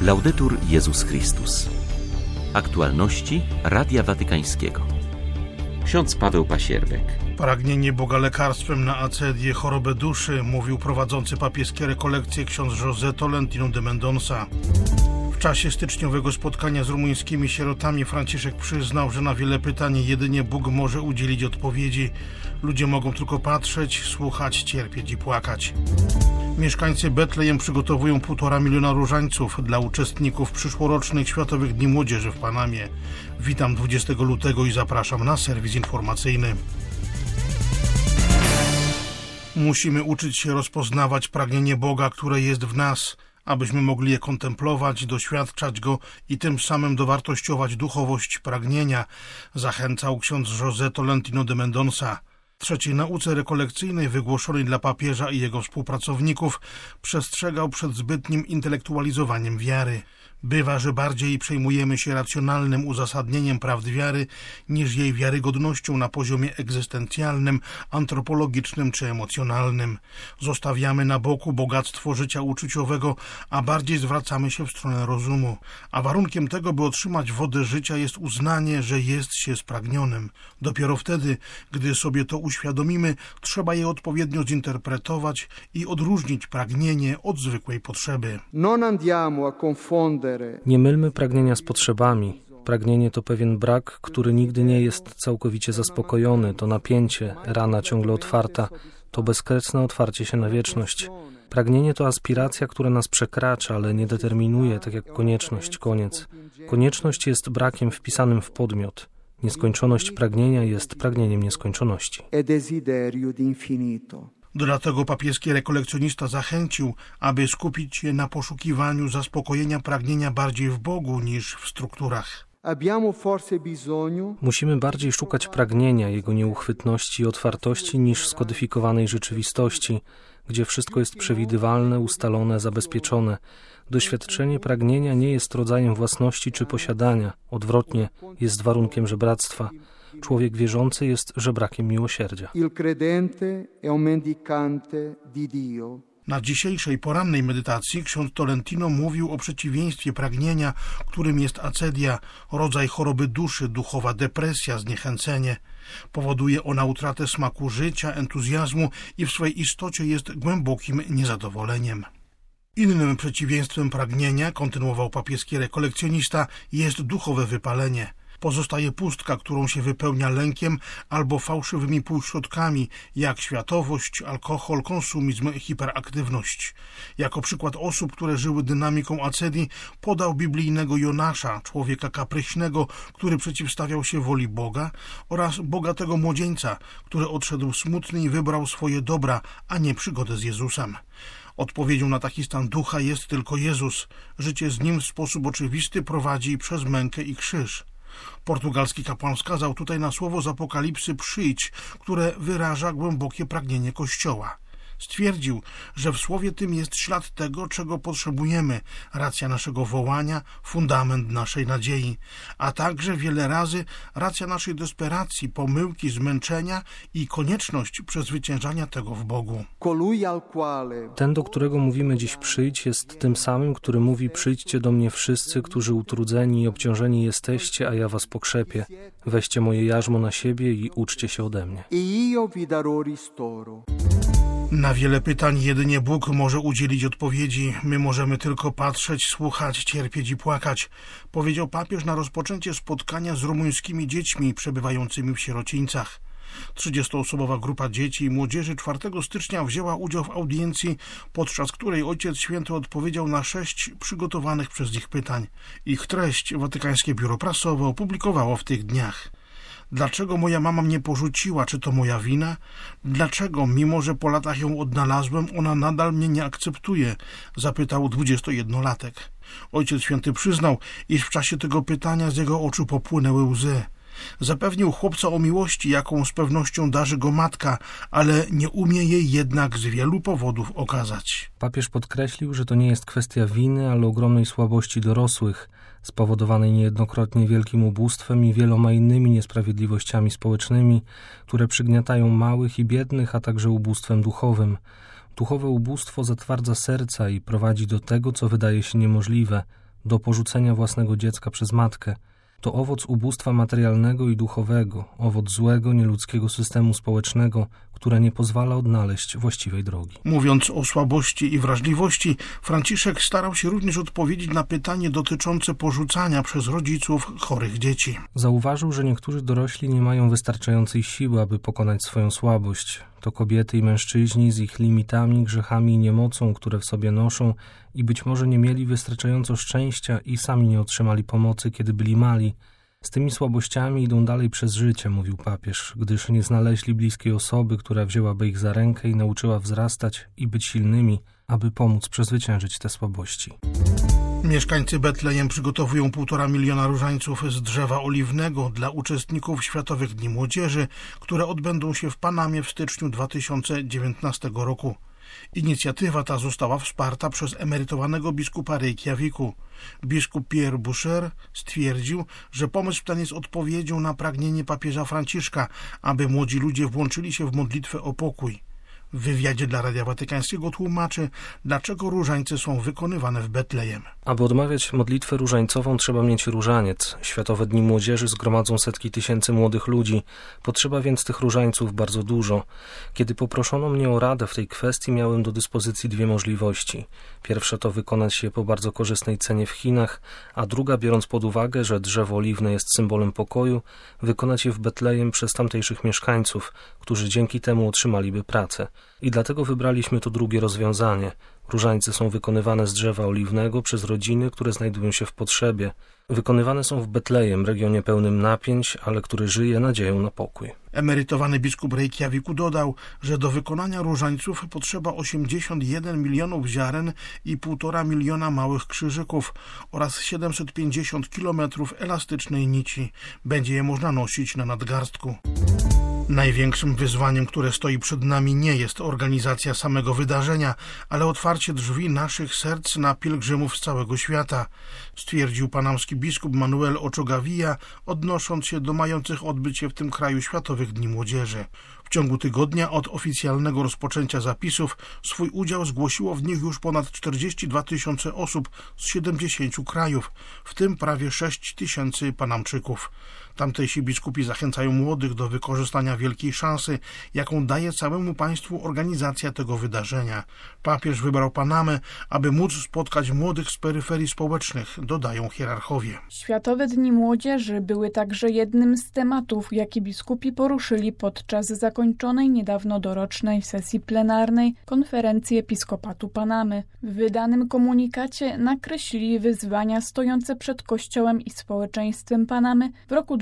Laudetur Jezus Chrystus. Aktualności Radia Watykańskiego. Ksiądz Paweł Pasierbek. Pragnienie Boga lekarstwem na acedię, chorobę duszy, mówił prowadzący papieskie rekolekcje ksiądz José Tolentino de Mendonça. W czasie styczniowego spotkania z rumuńskimi sierotami Franciszek przyznał, że na wiele pytań jedynie Bóg może udzielić odpowiedzi. Ludzie mogą tylko patrzeć, słuchać, cierpieć i płakać. Mieszkańcy Betlejem przygotowują 1,5 miliona różańców dla uczestników przyszłorocznych Światowych Dni Młodzieży w Panamie. Witam 20 lutego i zapraszam na serwis informacyjny. Musimy uczyć się rozpoznawać pragnienie Boga, które jest w nas, abyśmy mogli je kontemplować, doświadczać Go i tym samym dowartościować duchowość pragnienia, zachęcał ksiądz José Tolentino de Mendonça. W trzeciej nauce rekolekcyjnej wygłoszonej dla papieża i jego współpracowników przestrzegał przed zbytnim intelektualizowaniem wiary. Bywa, że bardziej przejmujemy się racjonalnym uzasadnieniem prawdy wiary niż jej wiarygodnością na poziomie egzystencjalnym, antropologicznym czy emocjonalnym. Zostawiamy na boku bogactwo życia uczuciowego, a bardziej zwracamy się w stronę rozumu. A warunkiem tego, by otrzymać wodę życia, jest uznanie, że jest się spragnionym. Dopiero wtedy, gdy sobie to uświadomimy, trzeba je odpowiednio zinterpretować i odróżnić pragnienie od zwykłej potrzeby. Nie mylmy pragnienia z potrzebami. Pragnienie to pewien brak, który nigdy nie jest całkowicie zaspokojony. To napięcie, rana ciągle otwarta. To bezkresne otwarcie się na wieczność. Pragnienie to aspiracja, która nas przekracza, ale nie determinuje, tak jak konieczność, koniec. Konieczność jest brakiem wpisanym w podmiot. Nieskończoność pragnienia jest pragnieniem nieskończoności. Dlatego papieski rekolekcjonista zachęcił, aby skupić się na poszukiwaniu zaspokojenia pragnienia bardziej w Bogu niż w strukturach. Musimy bardziej szukać pragnienia, jego nieuchwytności i otwartości niż skodyfikowanej rzeczywistości, gdzie wszystko jest przewidywalne, ustalone, zabezpieczone. Doświadczenie pragnienia nie jest rodzajem własności czy posiadania. Odwrotnie, jest warunkiem żebractwa. Człowiek wierzący jest żebrakiem miłosierdzia. Na dzisiejszej porannej medytacji ksiądz Tolentino mówił o przeciwieństwie pragnienia, którym jest acedia, rodzaj choroby duszy, duchowa depresja, zniechęcenie. Powoduje ona utratę smaku życia, entuzjazmu i w swej istocie jest głębokim niezadowoleniem. Innym przeciwieństwem pragnienia, kontynuował papieski rekolekcjonista, jest duchowe wypalenie. Pozostaje pustka, którą się wypełnia lękiem albo fałszywymi półśrodkami, jak światowość, alkohol, konsumizm, hiperaktywność. Jako przykład osób, które żyły dynamiką acedii, podał biblijnego Jonasza, człowieka kapryśnego, który przeciwstawiał się woli Boga, oraz bogatego młodzieńca, który odszedł smutny i wybrał swoje dobra, a nie przygodę z Jezusem. Odpowiedzią na taki stan ducha jest tylko Jezus. Życie z Nim w sposób oczywisty prowadzi przez mękę i krzyż. Portugalski kapłan wskazał tutaj na słowo z Apokalipsy przyjdź, które wyraża głębokie pragnienie Kościoła. Stwierdził, że w słowie tym jest ślad tego, czego potrzebujemy, racja naszego wołania, fundament naszej nadziei, a także wiele razy racja naszej desperacji, pomyłki, zmęczenia i konieczność przezwyciężania tego w Bogu. Ten, do którego mówimy dziś przyjdź, jest tym samym, który mówi przyjdźcie do mnie wszyscy, którzy utrudzeni i obciążeni jesteście, a ja was pokrzepię. Weźcie moje jarzmo na siebie i uczcie się ode mnie. Na wiele pytań jedynie Bóg może udzielić odpowiedzi. My możemy tylko patrzeć, słuchać, cierpieć i płakać, powiedział papież na rozpoczęcie spotkania z rumuńskimi dziećmi przebywającymi w sierocińcach. 30-osobowa grupa dzieci i młodzieży 4 stycznia wzięła udział w audiencji, podczas której Ojciec Święty odpowiedział na 6 przygotowanych przez nich pytań. Ich treść Watykańskie Biuro Prasowe opublikowało w tych dniach. Dlaczego moja mama mnie porzuciła? Czy to moja wina? Dlaczego, mimo że po latach ją odnalazłem, ona nadal mnie nie akceptuje? Zapytał 21-latek. Ojciec Święty przyznał, iż w czasie tego pytania z jego oczu popłynęły łzy. Zapewnił chłopca o miłości, jaką z pewnością darzy go matka, ale nie umie jej jednak z wielu powodów okazać. Papież podkreślił, że to nie jest kwestia winy, ale ogromnej słabości dorosłych, spowodowanej niejednokrotnie wielkim ubóstwem i wieloma innymi niesprawiedliwościami społecznymi, które przygniatają małych i biednych, a także ubóstwem duchowym. Duchowe ubóstwo zatwardza serca i prowadzi do tego, co wydaje się niemożliwe. do porzucenia własnego dziecka przez matkę. To owoc ubóstwa materialnego i duchowego, owoc złego, nieludzkiego systemu społecznego, które nie pozwala odnaleźć właściwej drogi. Mówiąc o słabości i wrażliwości, Franciszek starał się również odpowiedzieć na pytanie dotyczące porzucania przez rodziców chorych dzieci. Zauważył, że niektórzy dorośli nie mają wystarczającej siły, aby pokonać swoją słabość. To kobiety i mężczyźni z ich limitami, grzechami i niemocą, które w sobie noszą i być może nie mieli wystarczająco szczęścia i sami nie otrzymali pomocy, kiedy byli mali. Z tymi słabościami idą dalej przez życie, mówił papież, gdyż nie znaleźli bliskiej osoby, która wzięłaby ich za rękę i nauczyła wzrastać i być silnymi, aby pomóc przezwyciężyć te słabości. Mieszkańcy Betlejem przygotowują 1,5 miliona różańców z drzewa oliwnego dla uczestników Światowych Dni Młodzieży, które odbędą się w Panamie w styczniu 2019 roku. Inicjatywa ta została wsparta przez emerytowanego biskupa Reykjaviku. Biskup Pierre Boucher stwierdził, że pomysł ten jest odpowiedzią na pragnienie papieża Franciszka, aby młodzi ludzie włączyli się w modlitwę o pokój. W wywiadzie dla Radia Watykańskiego tłumaczy, dlaczego różańce są wykonywane w Betlejem. Aby odmawiać modlitwę różańcową, trzeba mieć różaniec. Światowe Dni Młodzieży zgromadzą setki tysięcy młodych ludzi. Potrzeba więc tych różańców bardzo dużo. Kiedy poproszono mnie o radę w tej kwestii, miałem do dyspozycji dwie możliwości. Pierwsza to wykonać je po bardzo korzystnej cenie w Chinach, a druga, biorąc pod uwagę, że drzewo oliwne jest symbolem pokoju, wykonać je w Betlejem przez tamtejszych mieszkańców, którzy dzięki temu otrzymaliby pracę. I dlatego wybraliśmy to drugie rozwiązanie. Różańce są wykonywane z drzewa oliwnego przez rodziny, które znajdują się w potrzebie. Wykonywane są w Betlejem, regionie pełnym napięć, ale który żyje nadzieją na pokój. Emerytowany biskup Reykjaviku dodał, że do wykonania różańców potrzeba 81 milionów ziaren i 1,5 miliona małych krzyżyków oraz 750 kilometrów elastycznej nici. Będzie je można nosić na nadgarstku. Największym wyzwaniem, które stoi przed nami, nie jest organizacja samego wydarzenia, ale otwarcie drzwi naszych serc na pielgrzymów z całego świata, stwierdził panamski biskup Manuel Ochogavia, odnosząc się do mających odbyć się w tym kraju Światowych Dni Młodzieży. W ciągu tygodnia od oficjalnego rozpoczęcia zapisów swój udział zgłosiło w nich już ponad 42 tysiące osób z 70 krajów, w tym prawie 6 tysięcy Panamczyków. Tamtejsi biskupi zachęcają młodych do wykorzystania wielkiej szansy, jaką daje całemu państwu organizacja tego wydarzenia. Papież wybrał Panamę, aby móc spotkać młodych z peryferii społecznych, dodają hierarchowie. Światowe Dni Młodzieży były także jednym z tematów, jakie biskupi poruszyli podczas zakończonej niedawno dorocznej sesji plenarnej Konferencji Episkopatu Panamy. W wydanym komunikacie nakreślili wyzwania stojące przed Kościołem i społeczeństwem Panamy w roku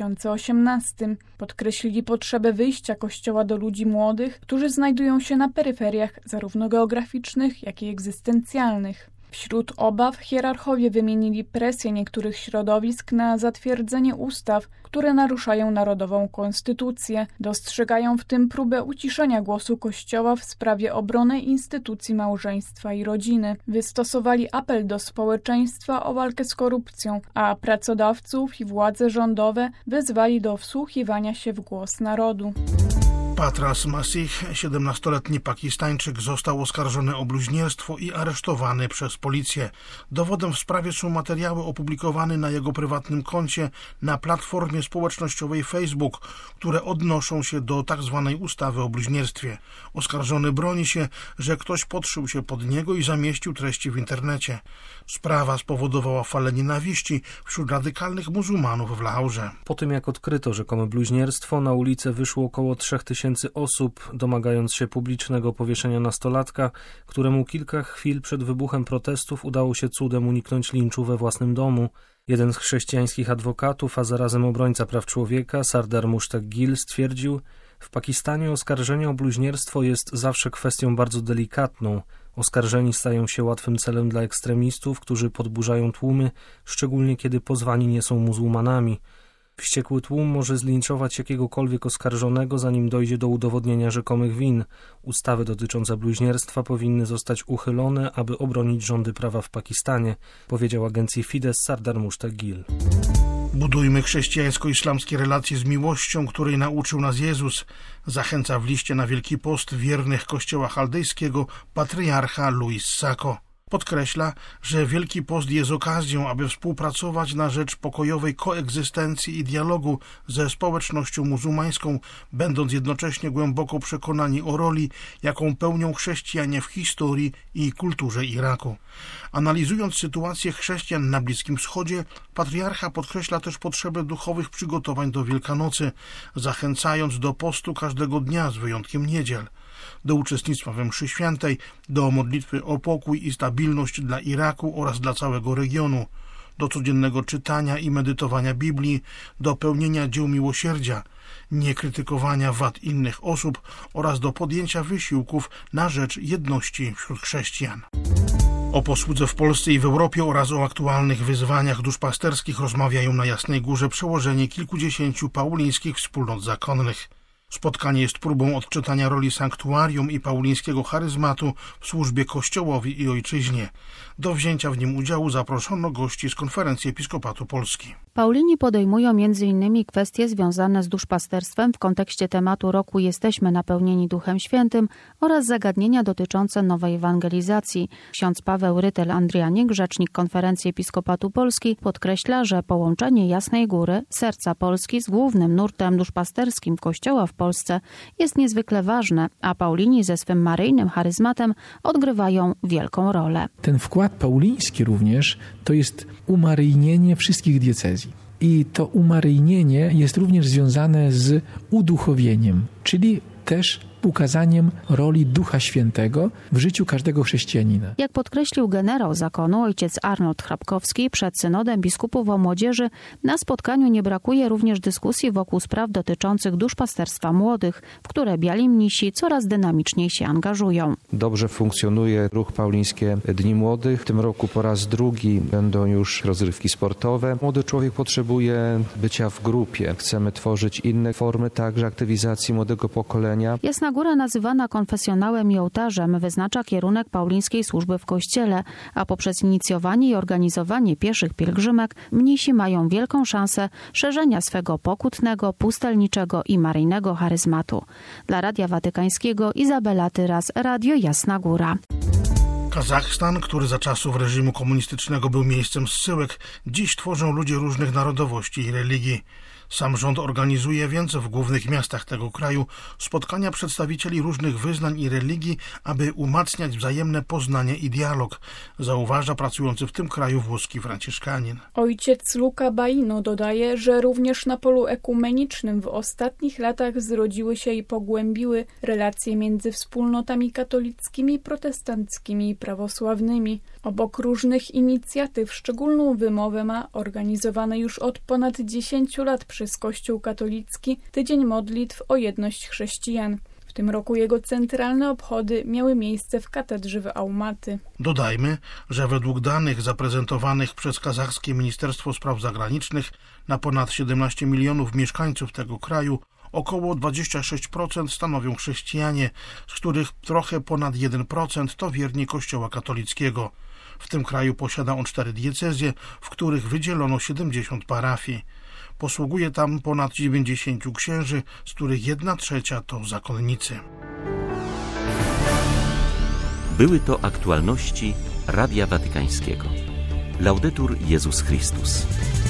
2018. Podkreślili potrzebę wyjścia Kościoła do ludzi młodych, którzy znajdują się na peryferiach zarówno geograficznych, jak i egzystencjalnych. Wśród obaw hierarchowie wymienili presję niektórych środowisk na zatwierdzenie ustaw, które naruszają narodową konstytucję. Dostrzegają w tym próbę uciszenia głosu Kościoła w sprawie obrony instytucji małżeństwa i rodziny. Wystosowali apel do społeczeństwa o walkę z korupcją, a pracodawców i władze rządowe wezwali do wsłuchiwania się w głos narodu. Patras Masih, 17-letni Pakistańczyk, został oskarżony o bluźnierstwo i aresztowany przez policję. Dowodem w sprawie są materiały opublikowane na jego prywatnym koncie na platformie społecznościowej Facebook, które odnoszą się do tzw. ustawy o bluźnierstwie. Oskarżony broni się, że ktoś podszył się pod niego i zamieścił treści w internecie. Sprawa spowodowała falę nienawiści wśród radykalnych muzułmanów w Laurze. Po tym, jak odkryto rzekome bluźnierstwo, na ulicę wyszło około 3000 osób, domagając się publicznego powieszenia nastolatka, któremu kilka chwil przed wybuchem protestów udało się cudem uniknąć linczu we własnym domu. Jeden z chrześcijańskich adwokatów, a zarazem obrońca praw człowieka, Sardar Mushtaq Gill, stwierdził: w Pakistanie oskarżenie o bluźnierstwo jest zawsze kwestią bardzo delikatną. Oskarżeni stają się łatwym celem dla ekstremistów, którzy podburzają tłumy, szczególnie kiedy pozwani nie są muzułmanami. Wściekły tłum może zlinczować jakiegokolwiek oskarżonego, zanim dojdzie do udowodnienia rzekomych win. Ustawy dotyczące bluźnierstwa powinny zostać uchylone, aby obronić rządy prawa w Pakistanie, powiedział agencji Fides Sardar Mushtaq Gill. Budujmy chrześcijańsko-islamskie relacje z miłością, której nauczył nas Jezus, zachęca w liście na Wielki Post wiernych Kościoła Chaldejskiego patriarcha Luis Sacco. Podkreśla, że Wielki Post jest okazją, aby współpracować na rzecz pokojowej koegzystencji i dialogu ze społecznością muzułmańską, będąc jednocześnie głęboko przekonani o roli, jaką pełnią chrześcijanie w historii i kulturze Iraku. Analizując sytuację chrześcijan na Bliskim Wschodzie, patriarcha podkreśla też potrzebę duchowych przygotowań do Wielkanocy, zachęcając do postu każdego dnia z wyjątkiem niedziel, do uczestnictwa we mszy świętej, do modlitwy o pokój i stabilność dla Iraku oraz dla całego regionu, do codziennego czytania i medytowania Biblii, do pełnienia dzieł miłosierdzia, niekrytykowania wad innych osób oraz do podjęcia wysiłków na rzecz jedności wśród chrześcijan. O posłudze w Polsce i w Europie oraz o aktualnych wyzwaniach duszpasterskich rozmawiają na Jasnej Górze przełożeni kilkudziesięciu paulińskich wspólnot zakonnych. Spotkanie jest próbą odczytania roli sanktuarium i paulińskiego charyzmatu w służbie Kościołowi i ojczyźnie. Do wzięcia w nim udziału zaproszono gości z Konferencji Episkopatu Polski. Paulini podejmują m.in. kwestie związane z duszpasterstwem w kontekście tematu roku Jesteśmy napełnieni Duchem Świętym oraz zagadnienia dotyczące nowej ewangelizacji. Ksiądz Paweł Rytel-Andrianik, rzecznik Konferencji Episkopatu Polski, podkreśla, że połączenie Jasnej Góry, serca Polski z głównym nurtem duszpasterskim Kościoła w Polsce jest niezwykle ważne, a Paulini ze swym maryjnym charyzmatem odgrywają wielką rolę. Ten wkład pauliński również to jest umaryjnienie wszystkich diecezji. I to umaryjnienie jest również związane z uduchowieniem, czyli też ukazaniem roli Ducha Świętego w życiu każdego chrześcijanina. Jak podkreślił generał zakonu ojciec Arnold Chrapkowski przed synodem biskupów o młodzieży, na spotkaniu nie brakuje również dyskusji wokół spraw dotyczących duszpasterstwa młodych, w które biali mnisi coraz dynamiczniej się angażują. Dobrze funkcjonuje ruch Paulińskie Dni Młodych. W tym roku po raz drugi będą już rozrywki sportowe. Młody człowiek potrzebuje bycia w grupie. Chcemy tworzyć inne formy także aktywizacji młodego pokolenia. Jasna Góra, nazywana konfesjonałem i ołtarzem, wyznacza kierunek paulińskiej służby w Kościele, a poprzez inicjowanie i organizowanie pieszych pielgrzymek mnisi mają wielką szansę szerzenia swego pokutnego, pustelniczego i maryjnego charyzmatu. Dla Radia Watykańskiego Izabela Tyras, Radio Jasna Góra. Kazachstan, który za czasów reżimu komunistycznego był miejscem zsyłek, dziś tworzą ludzie różnych narodowości i religii. Sam rząd organizuje więc w głównych miastach tego kraju spotkania przedstawicieli różnych wyznań i religii, aby umacniać wzajemne poznanie i dialog, zauważa pracujący w tym kraju włoski franciszkanin. Ojciec Luca Baino dodaje, że również na polu ekumenicznym w ostatnich latach zrodziły się i pogłębiły relacje między wspólnotami katolickimi, protestanckimi i prawosławnymi. Obok różnych inicjatyw szczególną wymowę ma organizowany już od ponad 10 lat przez Kościół katolicki Tydzień Modlitw o jedność chrześcijan. W tym roku jego centralne obchody miały miejsce w katedrze w Almaty. Dodajmy, że według danych zaprezentowanych przez kazachskie Ministerstwo Spraw Zagranicznych na ponad 17 milionów mieszkańców tego kraju około 26% stanowią chrześcijanie, z których trochę ponad 1% to wierni Kościoła katolickiego. W tym kraju posiada on 4 diecezje, w których wydzielono 70 parafii. Posługuje tam ponad 90 księży, z których 1/3 to zakonnicy. Były to aktualności Radia Watykańskiego. Laudetur Jezus Chrystus.